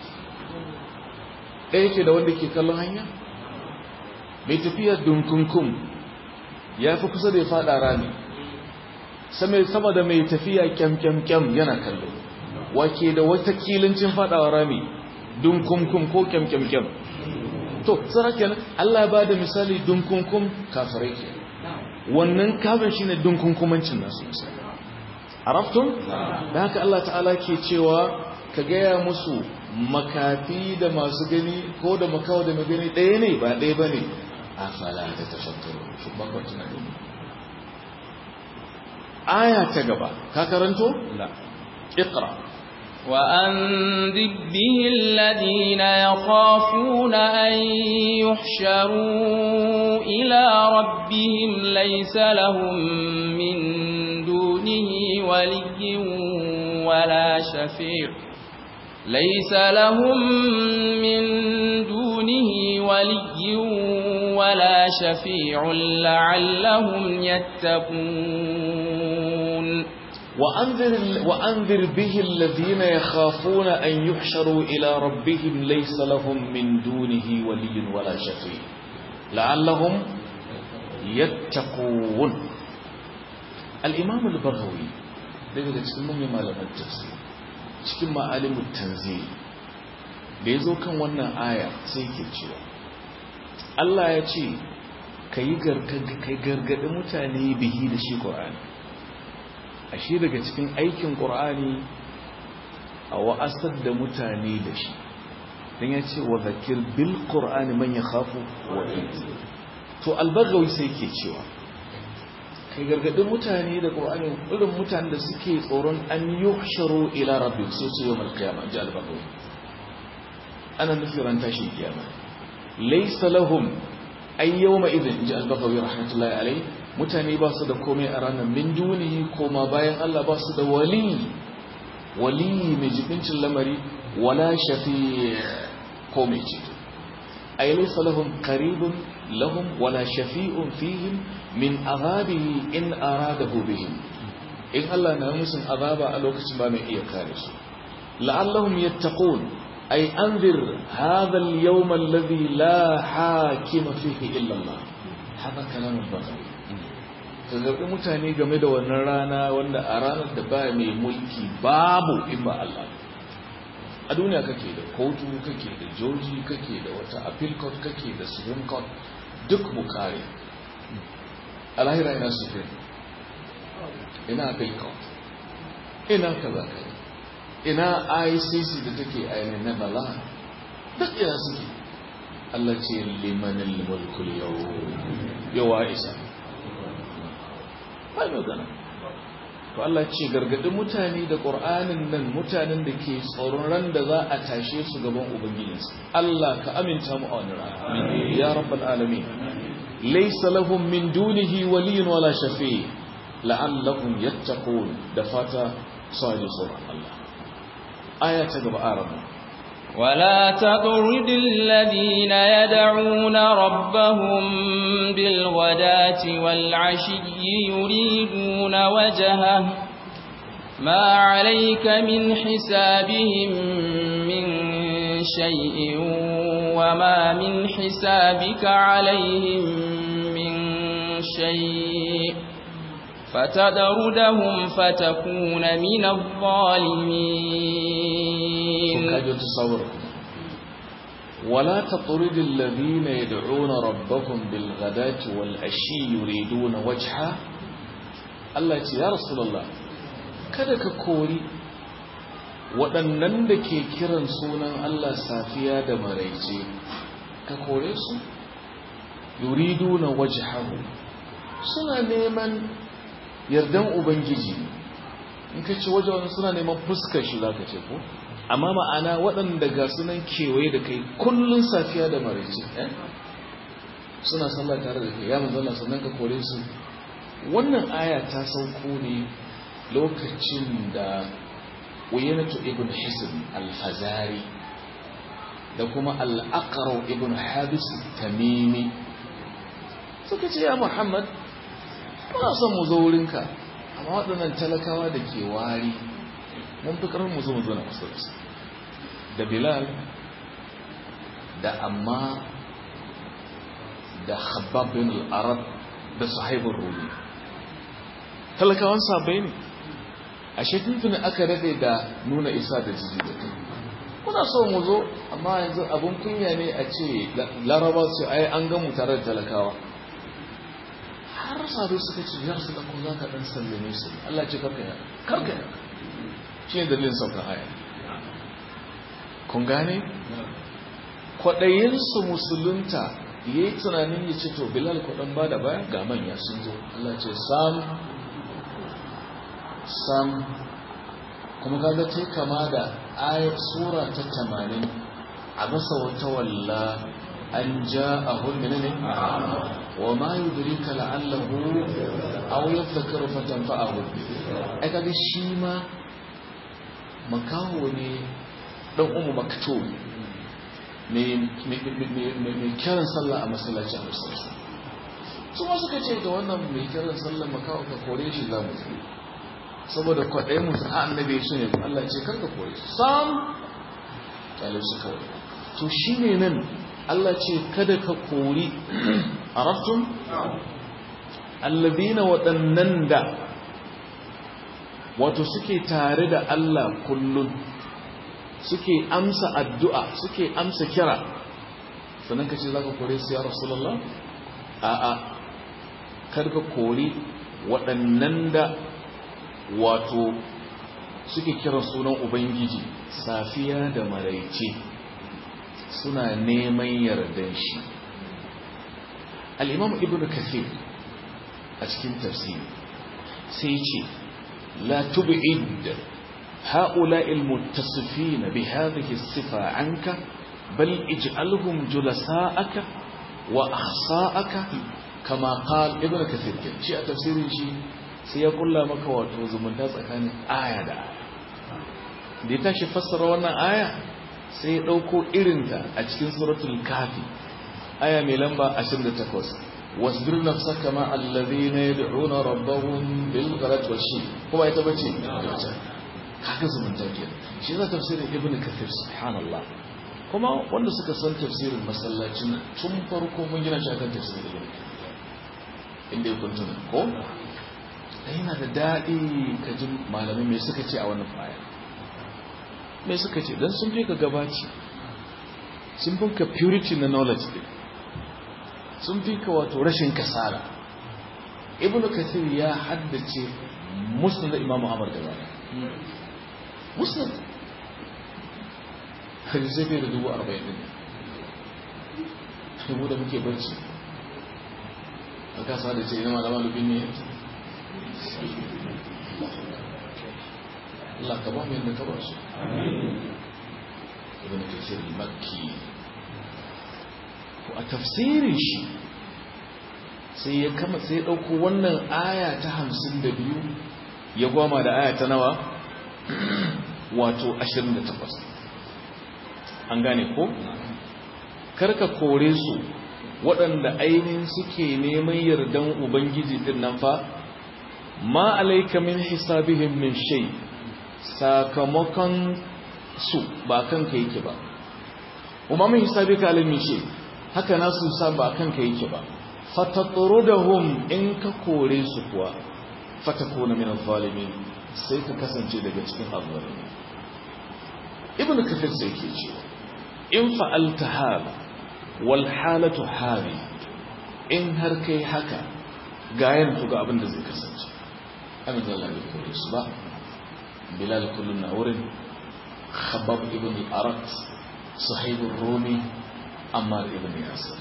ɗaya yake da wanda ke kallon hanya mai tafiya dunkunkum ya fi kusa da ya fada rami sama da mai tafiya kyamkyamkyam yana kallo wake da wata kilincin fadawa rami dunkunkum ko kyamkyamkyam to tsara kenan Allah ba da misali dunkunkum kafirai ke wannan kafin shine dunkunkumancin nasu misali arabtum da haka Allah ta'ala ke cewa ka gaya musu makafi da masu gani ko da makawa da mai gani ɗaya ne ba ɗaya bane afala ta tafakkaru shi bakwa tunani aya ta gaba ka karanto la iqra وأنذر به الذين يخافون أن يحشروا إلى ربهم ليس لهم من دونه ولي ولا شفيع ليس لهم من دونه ولي ولا شفيع لعلهم يتقون وأنذر, وأنذر به الذين يخافون أن يحشروا إلى ربهم ليس لهم من دونه ولي ولا شفيع لعلهم يتقون الإمام البغوي daga cikin manyan malaman tafsir cikin ma'alimut tanzil da yazo kan wannan aya sai yake cewa Allah ya ce kai gargadi kai gargadi mutane bihi da shi Qur'ani ashe daga cikin aikin Qur'ani a wa'asar da mutane da shi dan ya ce wa zakir bil Qur'ani man yakhafu wa'id to al-Baghawi sai yake cewa kai gargadin mutane da Qur'ani irin mutanen da suke tsoron an yuhsharu ila rabbih sai su yawmal qiyamah ji al-Baghawi ana nufi ran tashi kiyama laysa lahum ay yawma idhin ji al-Baghawi rahmatullahi alayhi mutane ba su da komai a ranar min dunihi koma bayan Allah ba su da wali wali mai jibincin lamari wala shafi' ko mai ceto ay laysa lahum qaribun lahum wala shafi'un fihim min azabihi in aradahu bihim in Allah na musu azaba a lokacin ba mai iya kare su la'allahum yattaqun ay anzir hadha al-yawm alladhi la hakima fihi illa Allah haka kalamin bakari ka zaɓi mutane game da wannan rana wanda a ranar da ba mai mulki babu in ba Allah a duniya kake da kotu kake da joji kake da wata appeal court kake da supreme court duk bukari a lahira ina supreme ina appeal court ina kaza kai ina I C C da take ainihin na bala duk ina suke Allah ce limanil mulkul yau yawa isa ba mai gana to Allah ce gargadin mutane da ƙur'anin nan mutanen da ke tsoron ran da za a tashe su gaban ubangijinsu Allah ka aminta mu a wani rana ya rabbal alamin laysa lahum min dunihi waliyyun wala shafi' la'allahum yattaqun da fata sadi tsoron Allah aya ta gaba arabu ولا تطرد الذين يدعون ربهم بالغداة والعشي يريدون وجهه ما عليك من حسابهم من شيء وما من حسابك عليهم من شيء فتدردهم فتكون من الظالمين ولا تطرد الذين يدعون ربهم بالغداة والعشي يريدون وجهه الله يا رسول الله kada ka kori waɗannan da ke kiran sunan Allah safiya da maraice ka kore su yuriduna wajhahu suna neman yardan ubangiji in ka ce wajen suna neman fuskar shi zaka ce ko amma ma'ana waɗanda ga sunan kewaye da kai kullun safiya da maraice eh suna sallah tare da kai ya manzo Allah sannan ka kore su wannan aya ta sauko ne lokacin da Uyaynatu ibn Hisn al-Fazari da kuma al-Aqra ibn Habis tamimi suka ce ya Muhammad muna son mu zo wurinka amma waɗannan talakawa da ke wari mun fi ƙarfin mu zo mu zo na kusa da su da Bilal da Amma da Khabbab bin al-Arab da Suhaib ar-Rumi talakawan sabai ne a shekintun aka rade da nuna isa da jiji da kai muna so mu zo amma yanzu abin kunya ne a ce laraba su ai an gamu tare da talakawa har sabai suka ce ya rasu ɗan za ka ɗan sallame su Allah ce karka ya karka ya shi ne dalilin saukan aya kun gane kwaɗayinsu musulunta ya yi tunanin ya ce to bilal kwaɗan ba da baya ga manya sun zo Allah ce sam sam kuma kaga ta kama da ayat sura ta tamanin a masa wata walla an ja a hulmina ne wa ma yi durika la'allahu a wuyar zakaru fatan fa'ahu ai kaga shi ma makaho ne ɗan umu makto mai kiran sallah a masallacin musulunci su ma suka ce da wannan mai kiran sallah makaho ka kore shi za mu zai saboda kwaɗaya musu a annabi su ne Allah ce karka kore su sam kyale su kawai to shi ne nan Allah ce kada ka kori a raftun allabina waɗannan da wato suke tare da Allah kullum suke amsa addu'a suke amsa kira sannan ka ce za ka kore su ya rasulallah a'a karka kori waɗannan da wato suke kira sunan ubangiji safiya da maraice suna neman yardan shi al-imam ibnu kathir a cikin tafsiri sai ce la tub'id هؤلاء المتصفين بهذه الصفة عنك بل اجعلهم جلساءك وأخصاءك كما قال ابن كثير شيء تفسير شيء sai ya kulla maka wato zumunta tsakanin aya da aya da ya tashi fassara wannan aya sai ya ɗauko irinta a cikin suratul kafi aya mai lamba ashirin da takwas wasbir nafsaka ma alladhina yad'una rabbahum bil ghadati washi kuma ita bace haka zumunta ke shi za tafsirin ibnu kathir subhanallah kuma wanda suka san tafsirin masallacin tun farko mun gina shi akan tafsirin ibnu inda ya kuntuna ko yana da daɗi ka ji malamai mai suka ce a wannan aya mai suka ce don sun fi ka gabaci sun fi ka purity na knowledge din sun fi ka wato rashin kasala ibnu kathir ya haddace musnad da imamu amr da wani musnad hadisai bai da dubu arba'in din mu da muke barci a kasa da ce ina malama lubin ne Allah ka ba mu yadda ka ba su ibn kathir al-makki ko a tafsirin shi sai ya kama sai ya dauko wannan aya ta hamsin da biyu ya goma da aya ta nawa wato ashirin da takwas an gane ko karka kore su waɗanda ainihin suke neman yardan ubangiji din nan fa ma alayka min hisabihim min shay sakamakon su ba kanka yake ba kuma min hisabika alayhim min shay haka nasu sa ba kanka yake ba fatatrudahum in ka kore su kuwa fatakuna min adh-dhalimin sai ka kasance daga cikin azzalimi ibn kathir sai ke cewa in fa'alta hala wal halatu hali in har kai haka ga yanzu ga abin da zai kasance amin da Allah ya kore su ba bilal kullun na wurin khabbab ibn al-arat sahib ar-rumi ammar ibn yasir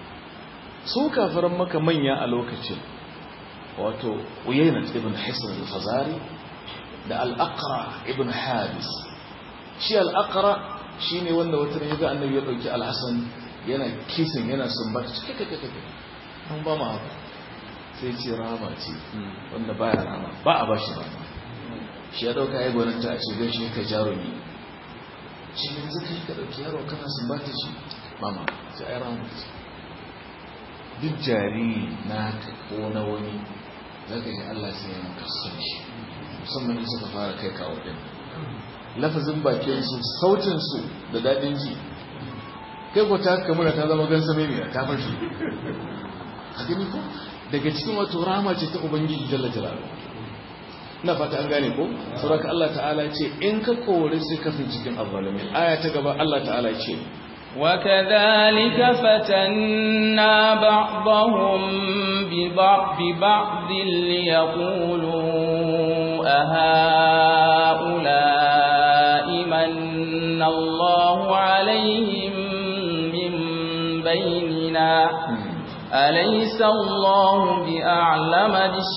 su kafiran maka manya a lokacin wato uyayna ibn hisn al-fazari da al-aqra ibn habis shi al-aqra shine wanda wata ne ga annabi ya dauki al-hasan yana kisin yana sumbata cike kake kake an ba mu haka sai ce rama ce wanda baya rama ba a bashi rama shi ya dauka ai gwaninta a ce gaishe ka jarumi shi ne zaka yi ka dauki yaro kana sumbata shi mama sai ai rama ce duk jari na ka ko na wani zaka yi Allah sai ya maka son shi musamman in suka fara kai kawo din lafazin bakin su sautin su da dadin ji kai ko ta kamuna ta zama gansa mai mai ta fashi a gani ko daga cikin wato rama ce ta ubangiji jalla jalaluhu ina fata an gane ko saboda Allah ta'ala ya ce in ka kore sai ka fi cikin azzalimi aya ta gaba Allah ta'ala ya ce وكذلك فتنا بعضهم ببعض ببعض ليقولوا أهؤلاء من الله عليهم من بيننا أليس الله بأعلم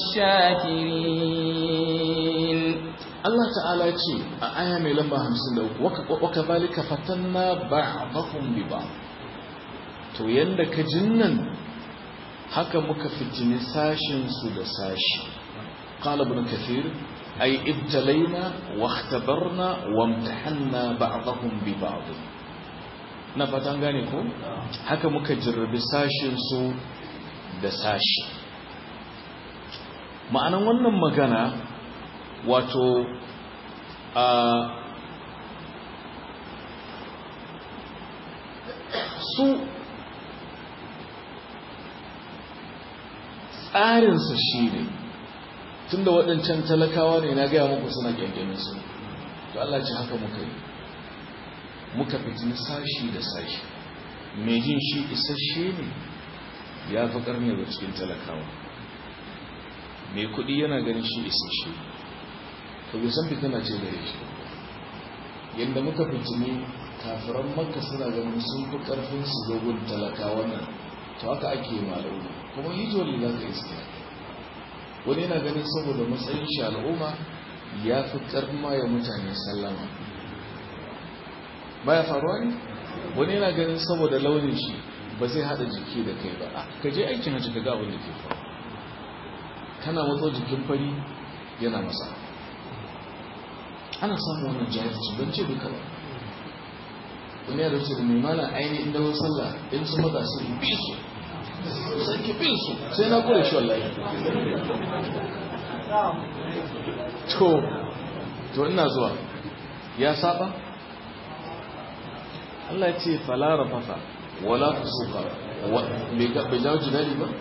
بالشاكرين Allah ta'ala ce a aya mai lamba hamsin da uku waka zalika fatanna ba'dahum bi ba'd to yanda ka jinnan haka muka fitini sashin su da sashi qala ibn kathir ay ibtalayna wa ikhtabarna wa imtahanna ba'dahum bi ba'd na fatan gane ko haka muka jirrabi sashin su da sashi ma'anan wannan magana wato a su tsarinsa shi ne tun da waɗancan talakawa ne na gaya muku suna ƙyanƙyamin su to Allah ce haka muka yi muka fitini sashi da sashi mai jin shi isasshe ne ya fi ƙarni da cikin talakawa mai kuɗi yana ganin shi isasshe to bai san fitina ce da yake yadda muka fitini kafiran makka suna ganin sun fi karfin su zogun talakawa nan to haka ake yi al'umma kuma hijoli za ka iska wani yana ganin saboda matsayin shi al'umma ya fi karma ya mutane sallama baya faruwa ne wani yana ganin saboda launin shi ba zai hada jiki da kai ba ka je aikin hajji ka ga abin da ke faru kana matso jikin fari yana masa ana samun wannan jahilci ban ce duka ba. Wani yadda ce da mai mana aini inda zo sallah in su maza su bi su sai ki bin su sai na kure shi wallahi. to to ina zuwa ya saba Allah ya ce fala rafafa wala fusuqa wa bai jawo jidali ba.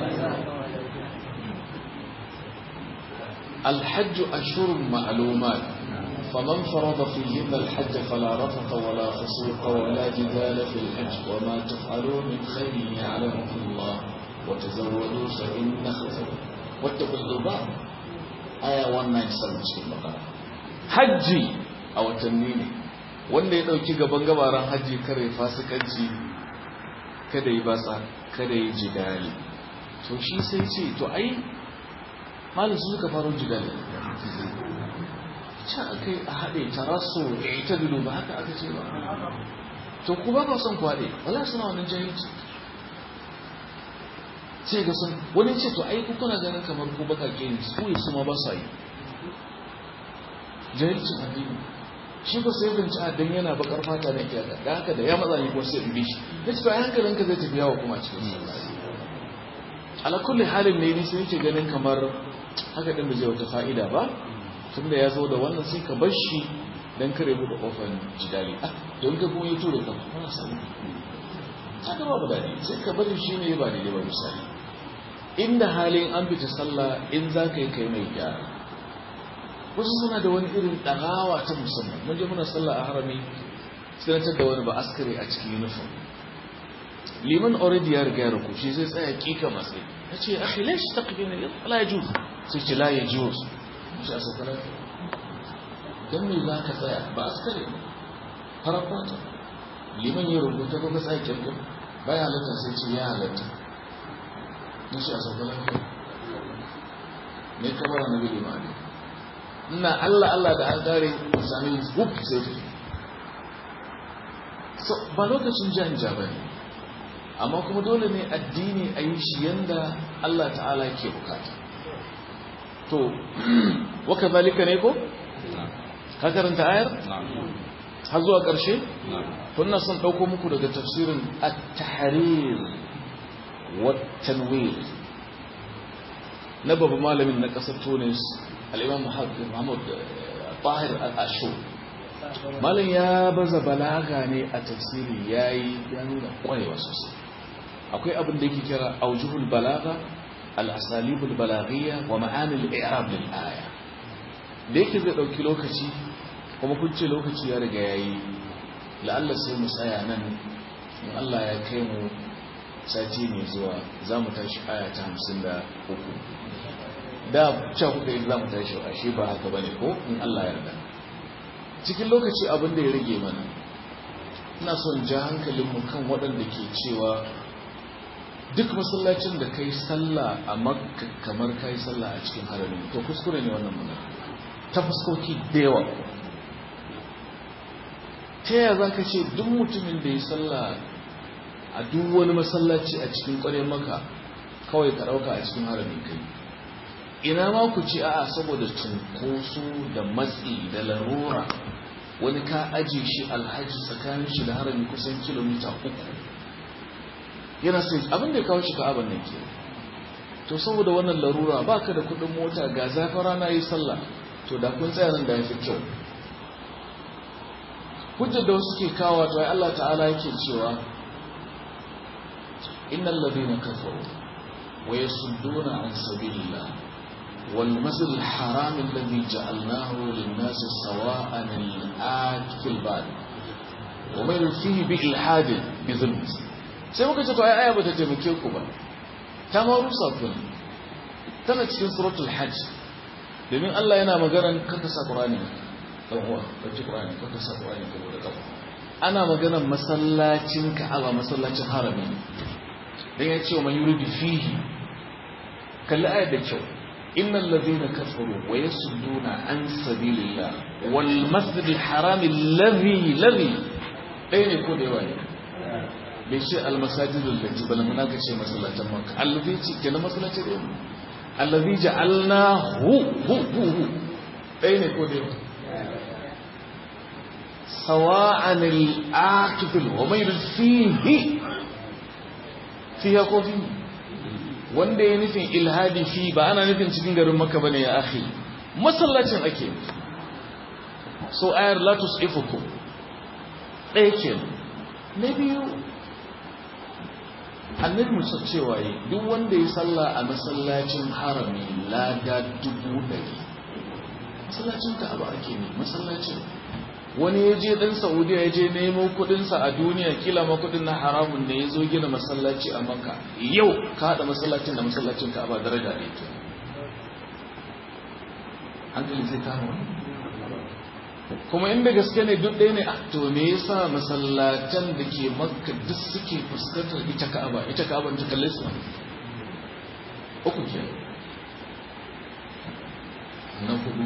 الحج أشهر معلومات فمن فرض فيهن الحج فلا رفث ولا فسوق ولا جدال في الحج وما تفعلوا من خير يعلمه الله وتزودوا فإن خير واتقوا العباد آية مية وتسعة cikin Baqara. Hajji a watanni ne wanda ya dauki gaban gabaran haji kare fasikanci kada yi basa kada yi jidali to shi sai ce to ai halin su suka faro jidali can aka yi a haɗe tarasso ya yi ta dilo ba haka aka ce ba to ku ba ba son kwaɗe wala suna wannan jahilci sai ga sun wani ce to ai kuna ganin kamar ku baka ke ne su yi su ma ba sa yi jahilcin addini shi ko sai binci a dan yana bakar fata da kiyaka da haka da ya matsa ne ko sai in bi shi ya ce to ai hankalinka zai tafi yawa kuma a cikin sallah ala kulli halin ne ni sai yake ganin kamar haka din da zai wata fa'ida ba tunda ya zo da wannan sai ka bar shi dan kare mu da kofar jidali ah don ka kuma yi ture ka fara sani haka babu dadi sai ka bari shi ne ba daidai ba misali inda halin an fita sallah in za ka yi kai mai gyara wasu suna da wani irin ɗagawa ta musamman mun je muna sallah a harami sai na da wani ba askare a cikin uniform liman already ya riga ya ruku shi zai tsaya kika matsayi ya ce akhi laish taqbina la yajuz sai ce la yajuz shi a sakala dan me za ka tsaya ba askare farafata liman ya rubuta ko ka tsaya kirkin baya halatta sai ce ya halatta shi a sakala ne kamar annabi limani ina Allah Allah da an kare sami hub sai ta so ba lokacin janja bane amma kuma dole ne addini a yi shi yanda Allah ta'ala ke bukata to waka zalika ne ko? ka karanta ayar? har zuwa ƙarshe? to ina son ɗauko muku daga tafsirin at-tahrir wa tanwir na babu malamin na ƙasar Tunis al-Imam Muhammad Tahir al-Ashur malam ya baza balaga ne a tafsiri yayi ya nuna kwarewa sosai akwai abin da yake kira aujuhul balaga al-asalibul balaghiyya wa ma'ani al-i'rab lil aya da yake zai dauki lokaci kuma kun ce lokaci ya riga yayi la'alla sai mu tsaya nan in Allah ya kai mu sati mai zuwa zamu tashi aya ta hamsin da uku da cewa kuka yi zamu tashi ashe ba haka bane ko in Allah ya yarda cikin lokaci abin da ya rage mana ina son ja hankalinmu kan waɗanda ke cewa duk masallacin da kai sallah a makka kamar kai sallah a cikin harami to kuskure ne wannan muna ta fuskoki da yawa ta yaya za ka ce duk mutumin da ya sallah a duk wani masallaci a cikin ƙwarar maka kawai ka ɗauka a cikin harami kai ina ma ku ce a'a saboda cunkoso da matsi da larura wani ka aje shi alhaji tsakanin shi da harami kusan kilomita uku yana sai abin da ya kawo shi ka'aban nan ke to saboda wannan larura baka da kudin mota ga zafin rana yi sallah to da kun tsaya nan da ya fi kyau hujjar da wasu ke kawo to ai Allah ta'ala yake cewa innal ladina kafaru wa yasudduna an sabilillah wal masjid al haram alladhi ja'alnahu lin nas sawa'an al akil bad wa man fihi bi ilhad bi dhulm sai muka ce to ai aya bata taimake ku ba ta ma rusa ku tana cikin suratul hajj domin Allah yana maganar kaka sa qur'ani dan uwa kace qur'ani kaka sa qur'ani ko da kafa ana maganar masallacin Ka'aba masallacin harami dan ya ce man yuridu fihi kalli ayat da kyau innal ladhina kafaru wa yasudduna an sabilillah wal masjidil haram alladhi ladhi dai ne ko da yawa ne bai ce almasajidul lati bal muna ka ce masallacin makka allazi ce kenan masallacin da yamma allazi ja'alna hu hu hu hu dai ne ko dai sawa'an al-aqil wa mai fihi fiha ko fi wanda ya nufin ilhadi fi ba ana nufin cikin garin Makka bane ya akhi masallacin ake so ayar la tusifukum ɗaya kenan na biyu annabi musa cewa yi duk wanda ya salla a masallacin harami lada dubu ɗari masallacin ka abu ake ne masallacin wani ya je ɗan saudiya ya je nemo kudinsa a duniya kila ma kudin na haramun ne ya zo gina masallaci a Makka yau ka haɗa masallacin da masallacin ka ba daraja ɗaya ke hankali zai kama wani kuma inda gaske ne duk ɗaya ne a to me yasa masallatan da ke Makka duk suke fuskantar ita Ka'aba ita Ka'aba ta kalle su uku ke na hudu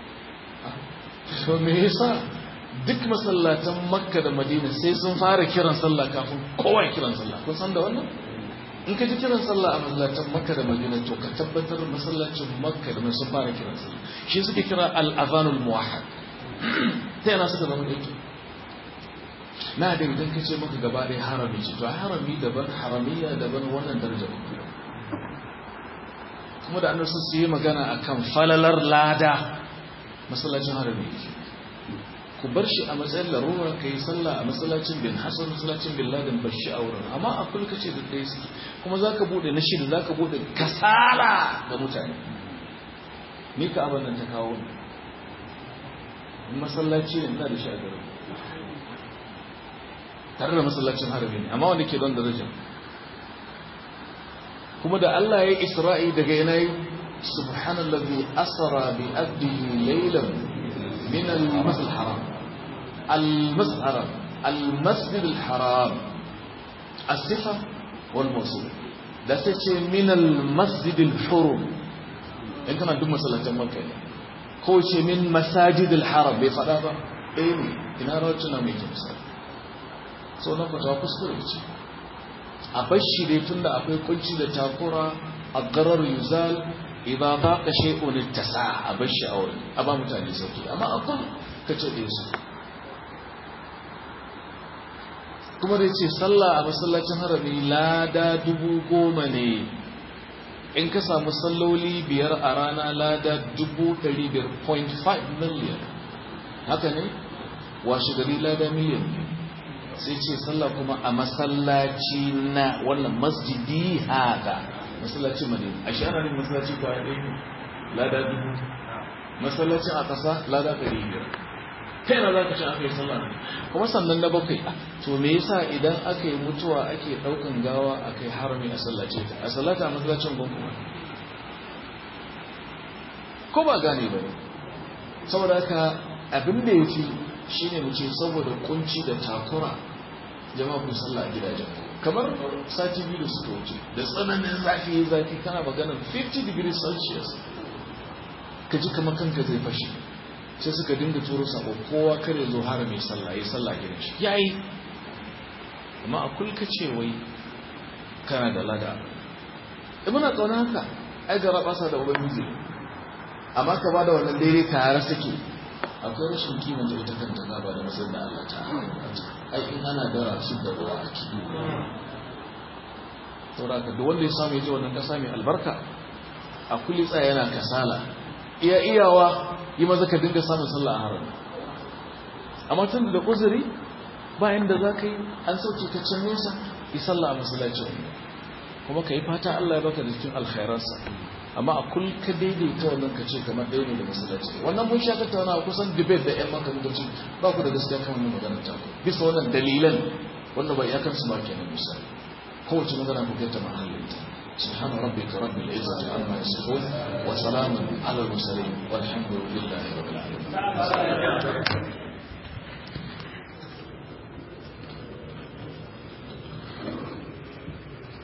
to me yasa duk masallatan Makka da Madina sai sun fara kiran sallah kafin kowa kiran sallah kun san da wannan in ka ji kiran sallah a masallatan Makka da Madina to ka tabbatar masallacin Makka da sun fara kiran sallah shi suke kira al-adhanul muwahhad ta yana suka zama ɗauki na da idan ka ce maka gaba ɗaya harami ce to harami daban haramiya daban wannan daraja kuma da annabi sun yi magana akan falalar lada masallacin harami ku bar shi a matsayin larura ka yi sallah a masallacin bin hasan masallacin bin laden bar shi a wurin amma a kullu kace da ɗaya suke kuma za ka buɗe na shida za ka buɗe kasala ga mutane ni ka abin nan ta kawo masallaci ne ta da shi a garin tare da masallacin harami ne amma wanda ke don darajar kuma da Allah ya yi isra'i daga yanayi subhanallazi asra bi abdihi laylan min al-masjid al-haram al-masjid al-haram al-masjid al-haram as-sifa wal mawsul da sai ce min al-masjid al-hurum in kana duk masallacin Makka ne ko ce min masajidil haram bai fada ba eh ne ina rawatuna mai kimsa so na fata kuskure ce a bashi dai tunda akwai kunci da takura a garar yuzal idza baqa shay'un ittasa a bashi a wurin a ba mutane sauki amma akwai kace dai su kuma dai ce sallah a masallacin harami lada dubu goma ne in ka samu salloli biyar a rana lada dubu ɗari biyar point five million haka ne washe gari lada miliyan ne sai ce sallah kuma a masallaci na wannan masjidi haka masallacin madina a shi ana ne masallaci kwaya ɗaya ne lada dubu masallacin a ƙasa lada ɗari biyar kai na za ka ci aka yi sallah ne kuma sannan na bakwai to me yasa idan aka yi mutuwa ake ɗaukan gawa aka yi harami a sallace ta a sallata a masallacin gwamnati ko ba gane ba saboda haka abin da ya fi shi ne mu ce saboda kunci da takura jama'a ku sallah a gidajen kamar sati biyu da suka wuce da tsananin zafi zafi kana maganar fifty degrees celsius ka ji kamar kanka zai fashe sai suka dinga turo sabo kowa kare zo har mai sallah yi sallah gidan shi yayi amma a kulka ce wai kana da lada ibuna kauna haka ai gara basa da ubangiji amma ka bada wannan daidai tare suke akwai rashin kima da ita kanta ka bada masal da Allah ta ai in ana dara su da ruwa a ciki saboda da wanda ya samu yaje wannan kasa mai albarka a kulli tsaya yana kasala iya iyawa yi maza ka dinga samun sallah a haram amma tun da uzuri bayan da za ka yi an sauke ka can nesa yi sallah a masallacin kuma ka yi fata Allah ya baka da cikin alkhairansa amma a kul ka daidaita wannan ka ce kamar ɗaya ne da masallaci wannan mun sha tattauna kusan debate da ƴan maka lokaci ba ku da gaskiya kan wannan magana ta bisa wannan dalilan wanda ba iyakan su ba kenan misali kowace magana ku kai ta mahallinta سبحان ربك رب العزة عما يصفون وسلام على المرسلين والحمد لله رب العالمين